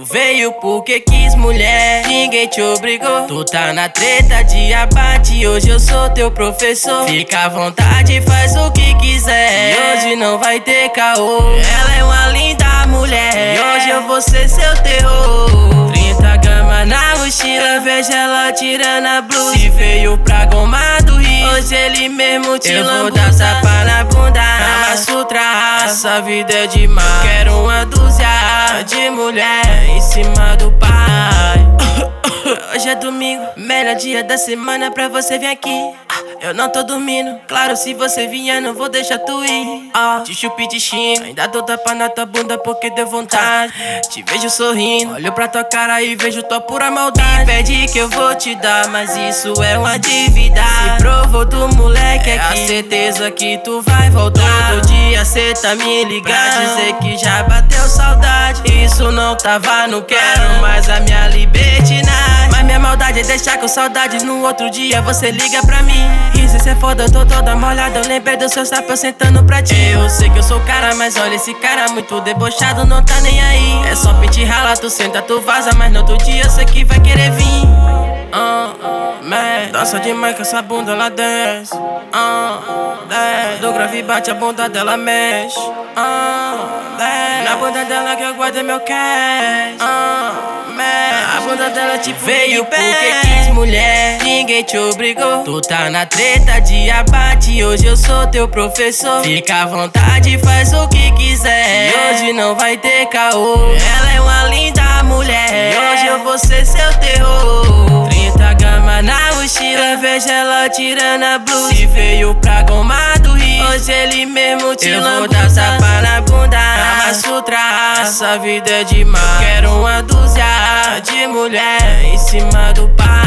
veio porque quis, mulher, ninguém te obrigou. Tu tá na treta de abate, hoje eu sou teu professor. Fica à vontade, faz o que quiser, e hoje não vai ter caô. Ela é uma linda mulher, e hoje eu vou ser seu terror. 30 gramas na mochila, vejo ela tirando a blusa. Se veio pra Goma do Rio, hoje ele mesmo te lambuza. Eu vou dar tapa na bunda, Kama Sutra. Essa vida é demais, quero uma dúzia de mulher em cima do pai. Hoje é domingo, melhor dia da semana pra você vir aqui. Eu não tô dormindo, claro, se você vier não vou deixar tu ir. Te chupi de xingo, ainda dou tapa na tua bunda porque deu vontade. Te vejo sorrindo, olho pra tua cara e vejo tua pura maldade. Pede que eu vou te dar, mas isso é uma dívida. Se provou do moleque aqui, a certeza que tu vai voltar. Todo dia cê tá me ligando pra dizer que já bateu saudade. Isso não tava no quero, mas a minha libertinagem. Mas minha maldade é deixar com saudade, no outro dia você liga pra mim. E se cê é foda, eu tô toda molhada, eu lembrei do seu sapo sentando pra ti. Eu sei que eu sou o cara, mas olha esse cara muito debochado, não tá nem aí. É só pente rala, tu senta, tu vaza, mas no outro dia eu sei que vai querer vir. Dança demais com essa bunda, ela desce. Desce. Do grave bate, a bunda dela mexe. Desce. Na bunda dela que eu guardo meu cash. A bunda dela te veio porque quis, mulher, ninguém te obrigou. Tu tá na treta de abate, hoje eu sou teu professor. Fica à vontade, faz o que quiser, e hoje não vai ter caô. Ela é uma linda mulher, e hoje eu vou ser seu terror. 30 gramas na mochila, vejo ela tirando a blusa. Se veio pra Goma do Rio, hoje ele mesmo te lambuza. Eu vou dar tapa na bunda, Kama Sutra. Essa vida é demais, quero uma dúzia de mulher em cima do pai.